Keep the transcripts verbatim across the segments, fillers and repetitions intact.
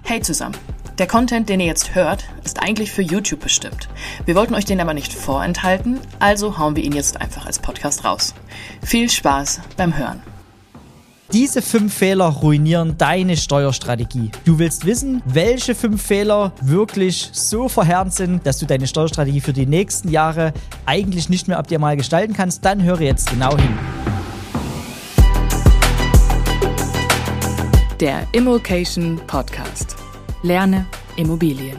Hey zusammen! Der Content, den ihr jetzt hört, ist eigentlich für YouTube bestimmt. Wir wollten euch den aber nicht vorenthalten, also hauen wir ihn jetzt einfach als Podcast raus. Viel Spaß beim Hören! Diese fünf Fehler ruinieren deine Steuerstrategie. Du willst wissen, welche fünf Fehler wirklich so verheerend sind, dass du deine Steuerstrategie für die nächsten Jahre eigentlich nicht mehr optimal gestalten kannst? Dann höre jetzt genau hin. Der Immokation Podcast. Lerne Immobilien.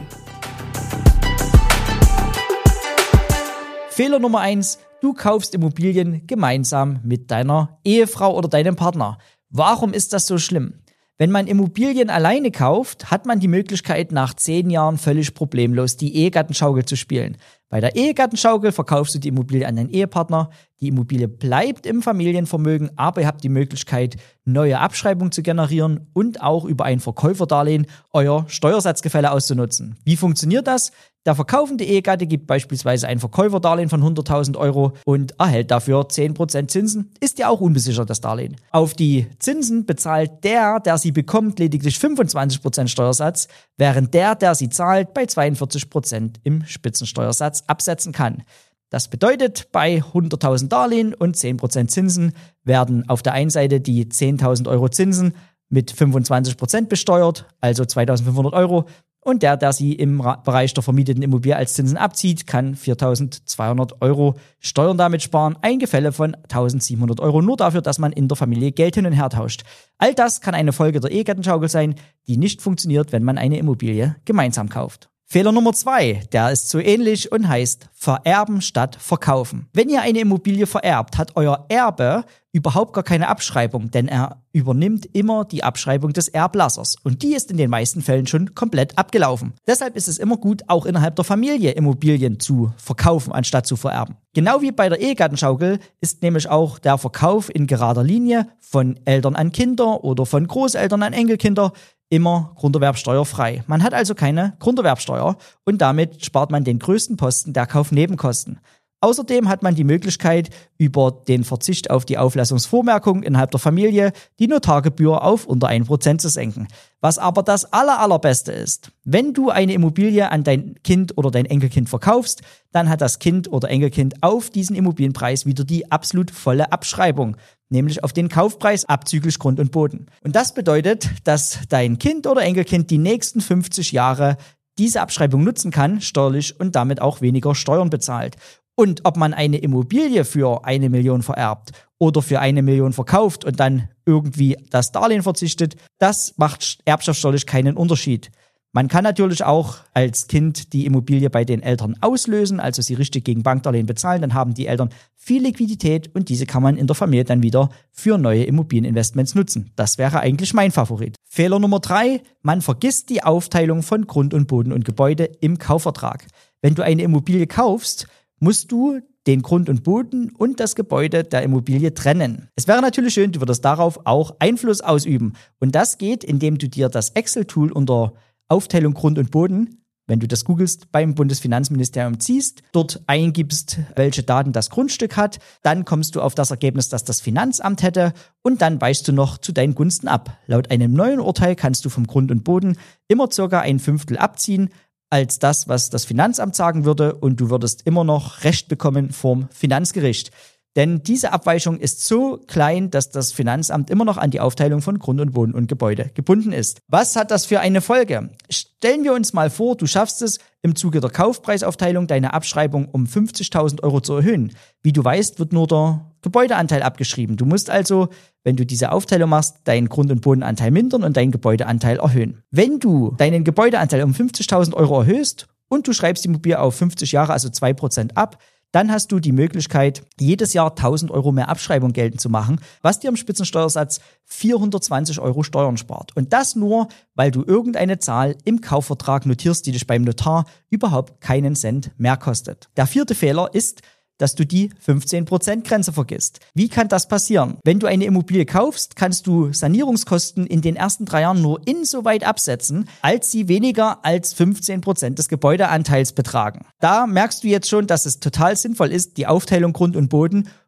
Fehler Nummer eins. Du kaufst Immobilien gemeinsam mit deiner Ehefrau oder deinem Partner. Warum ist das so schlimm? Wenn man Immobilien alleine kauft, hat man die Möglichkeit, nach zehn Jahren völlig problemlos die Ehegattenschaukel zu spielen. Bei der Ehegattenschaukel verkaufst du die Immobilie an deinen Ehepartner. Die Immobilie bleibt im Familienvermögen, aber ihr habt die Möglichkeit, neue Abschreibungen zu generieren und auch über ein Verkäuferdarlehen euer Steuersatzgefälle auszunutzen. Wie funktioniert das? Der verkaufende Ehegatte gibt beispielsweise ein Verkäuferdarlehen von hunderttausend Euro und erhält dafür zehn Prozent Zinsen. Ist ja auch unbesichert, das Darlehen. Auf die Zinsen bezahlt der, der sie bekommt, lediglich fünfundzwanzig Prozent Steuersatz, während der, der sie zahlt, bei zweiundvierzig Prozent im Spitzensteuersatz absetzen kann. Das bedeutet, bei hunderttausend Darlehen und zehn Prozent Zinsen werden auf der einen Seite die zehntausend Euro Zinsen mit fünfundzwanzig Prozent besteuert, also zweitausendfünfhundert Euro. Und der, der sie im Bereich der vermieteten Immobilie als Zinsen abzieht, kann viertausendzweihundert Euro Steuern damit sparen. Ein Gefälle von eintausendsiebenhundert Euro, nur dafür, dass man in der Familie Geld hin und her tauscht. All das kann eine Folge der Ehegattenschaukel sein, die nicht funktioniert, wenn man eine Immobilie gemeinsam kauft. Fehler Nummer zwei, der ist so ähnlich und heißt vererben statt verkaufen. Wenn ihr eine Immobilie vererbt, hat euer Erbe überhaupt gar keine Abschreibung, denn er übernimmt immer die Abschreibung des Erblassers und die ist in den meisten Fällen schon komplett abgelaufen. Deshalb ist es immer gut, auch innerhalb der Familie Immobilien zu verkaufen, anstatt zu vererben. Genau wie bei der Ehegattenschaukel ist nämlich auch der Verkauf in gerader Linie von Eltern an Kinder oder von Großeltern an Enkelkinder immer grunderwerbsteuerfrei. Man hat also keine Grunderwerbsteuer und damit spart man den größten Posten der Kaufnebenkosten. Außerdem hat man die Möglichkeit, über den Verzicht auf die Auflassungsvormerkung innerhalb der Familie die Notargebühr auf unter ein Prozent zu senken. Was aber das aller, allerbeste ist, wenn du eine Immobilie an dein Kind oder dein Enkelkind verkaufst, dann hat das Kind oder Enkelkind auf diesen Immobilienpreis wieder die absolut volle Abschreibung, nämlich auf den Kaufpreis abzüglich Grund und Boden. Und das bedeutet, dass dein Kind oder Enkelkind die nächsten fünfzig Jahre diese Abschreibung nutzen kann, steuerlich, und damit auch weniger Steuern bezahlt. Und ob man eine Immobilie für eine Million vererbt oder für eine Million verkauft und dann irgendwie das Darlehen verzichtet, das macht erbschaftssteuerlich keinen Unterschied. Man kann natürlich auch als Kind die Immobilie bei den Eltern auslösen, also sie richtig gegen Bankdarlehen bezahlen, dann haben die Eltern viel Liquidität und diese kann man in der Familie dann wieder für neue Immobilieninvestments nutzen. Das wäre eigentlich mein Favorit. Fehler Nummer drei, man vergisst die Aufteilung von Grund und Boden und Gebäude im Kaufvertrag. Wenn du eine Immobilie kaufst, musst du den Grund und Boden und das Gebäude der Immobilie trennen. Es wäre natürlich schön, du würdest darauf auch Einfluss ausüben. Und das geht, indem du dir das Excel-Tool unter Aufteilung Grund und Boden, wenn du das googelst, beim Bundesfinanzministerium ziehst, dort eingibst, welche Daten das Grundstück hat, dann kommst du auf das Ergebnis, das das Finanzamt hätte und dann weichst du noch zu deinen Gunsten ab. Laut einem neuen Urteil kannst du vom Grund und Boden immer circa ein Fünftel abziehen, als das, was das Finanzamt sagen würde, und du würdest immer noch Recht bekommen vom Finanzgericht. Denn diese Abweichung ist so klein, dass das Finanzamt immer noch an die Aufteilung von Grund und Boden und Gebäude gebunden ist. Was hat das für eine Folge? Stellen wir uns mal vor, du schaffst es, im Zuge der Kaufpreisaufteilung deine Abschreibung um fünfzigtausend Euro zu erhöhen. Wie du weißt, wird nur der Gebäudeanteil abgeschrieben. Du musst also, wenn du diese Aufteilung machst, deinen Grund- und Bodenanteil mindern und deinen Gebäudeanteil erhöhen. Wenn du deinen Gebäudeanteil um fünfzigtausend Euro erhöhst und du schreibst die Immobilie auf fünfzig Jahre, also zwei Prozent ab, dann hast du die Möglichkeit, jedes Jahr tausend Euro mehr Abschreibung geltend zu machen, was dir am Spitzensteuersatz vierhundertzwanzig Euro Steuern spart. Und das nur, weil du irgendeine Zahl im Kaufvertrag notierst, die dich beim Notar überhaupt keinen Cent mehr kostet. Der vierte Fehler ist, dass du die fünfzehn Prozent Grenze vergisst. Wie kann das passieren? Wenn du eine Immobilie kaufst, kannst du Sanierungskosten in den ersten drei Jahren nur insoweit absetzen, als sie weniger als fünfzehn Prozent des Gebäudeanteils betragen. Da merkst du jetzt schon, dass es total sinnvoll ist, die Aufteilung Grund und Boden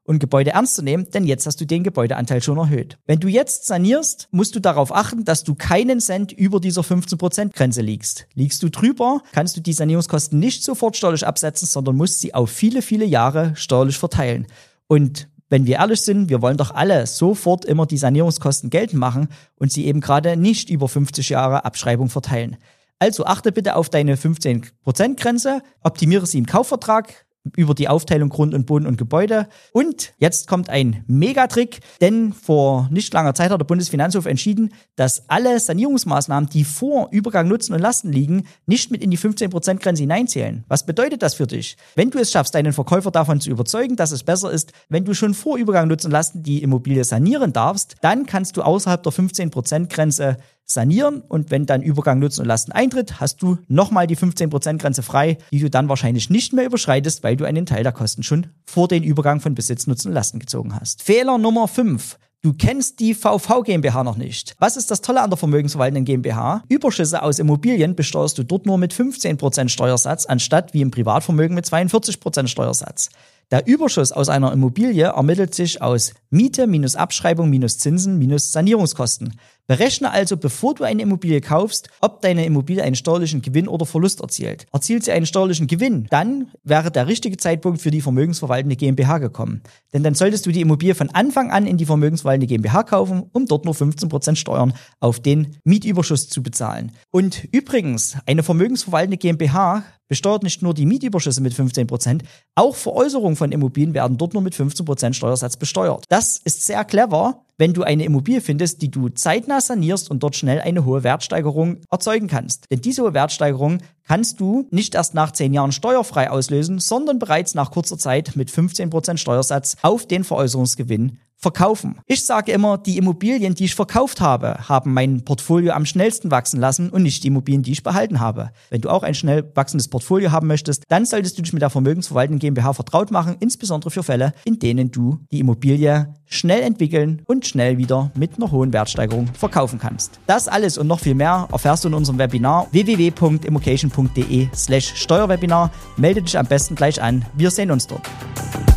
und Gebäude ernst zu nehmen, denn jetzt hast du den Gebäudeanteil schon erhöht. Wenn du jetzt sanierst, musst du darauf achten, dass du keinen Cent über dieser fünfzehn Prozent Grenze liegst. Liegst du drüber, kannst du die Sanierungskosten nicht sofort steuerlich absetzen, sondern musst sie auf viele, viele Jahre steuerlich verteilen. Und wenn wir ehrlich sind, wir wollen doch alle sofort immer die Sanierungskosten geltend machen und sie eben gerade nicht über fünfzig Jahre Abschreibung verteilen. Also achte bitte auf deine fünfzehn Prozent Grenze, optimiere sie im Kaufvertrag über die Aufteilung Grund und Boden und Gebäude. Und jetzt kommt ein Megatrick, denn vor nicht langer Zeit hat der Bundesfinanzhof entschieden, dass alle Sanierungsmaßnahmen, die vor Übergang Nutzen und Lasten liegen, nicht mit in die fünfzehn Prozent Grenze hineinzählen. Was bedeutet das für dich? Wenn du es schaffst, deinen Verkäufer davon zu überzeugen, dass es besser ist, wenn du schon vor Übergang Nutzen und Lasten die Immobilie sanieren darfst, dann kannst du außerhalb der fünfzehn Prozent Grenze sanieren und wenn dann Übergang Nutzen und Lasten eintritt, hast du nochmal die fünfzehn Prozent Grenze frei, die du dann wahrscheinlich nicht mehr überschreitest, weil du einen Teil der Kosten schon vor den Übergang von Besitz, Nutzen und Lasten gezogen hast. Fehler Nummer fünf. Du kennst die V V GmbH noch nicht. Was ist das Tolle an der vermögensverwaltenden GmbH? Überschüsse aus Immobilien besteuerst du dort nur mit fünfzehn Prozent Steuersatz, anstatt wie im Privatvermögen mit zweiundvierzig Prozent Steuersatz. Der Überschuss aus einer Immobilie ermittelt sich aus Miete minus Abschreibung minus Zinsen minus Sanierungskosten. Berechne also, bevor du eine Immobilie kaufst, ob deine Immobilie einen steuerlichen Gewinn oder Verlust erzielt. Erzielt sie einen steuerlichen Gewinn, dann wäre der richtige Zeitpunkt für die vermögensverwaltende GmbH gekommen. Denn dann solltest du die Immobilie von Anfang an in die vermögensverwaltende GmbH kaufen, um dort nur fünfzehn Prozent Steuern auf den Mietüberschuss zu bezahlen. Und übrigens, eine vermögensverwaltende GmbH besteuert nicht nur die Mietüberschüsse mit fünfzehn Prozent, auch Veräußerungen von Immobilien werden dort nur mit fünfzehn Prozent Steuersatz besteuert. Das ist sehr clever, wenn du eine Immobilie findest, die du zeitnah sanierst und dort schnell eine hohe Wertsteigerung erzeugen kannst. Denn diese hohe Wertsteigerung kannst du nicht erst nach zehn Jahren steuerfrei auslösen, sondern bereits nach kurzer Zeit mit fünfzehn Prozent Steuersatz auf den Veräußerungsgewinn verkaufen. Ich sage immer, die Immobilien, die ich verkauft habe, haben mein Portfolio am schnellsten wachsen lassen und nicht die Immobilien, die ich behalten habe. Wenn du auch ein schnell wachsendes Portfolio haben möchtest, dann solltest du dich mit der vermögensverwaltenden GmbH vertraut machen, insbesondere für Fälle, in denen du die Immobilie schnell entwickeln und schnell wieder mit einer hohen Wertsteigerung verkaufen kannst. Das alles und noch viel mehr erfährst du in unserem Webinar w w w punkt immocation punkt de slash Steuerwebinar. Melde dich am besten gleich an. Wir sehen uns dort.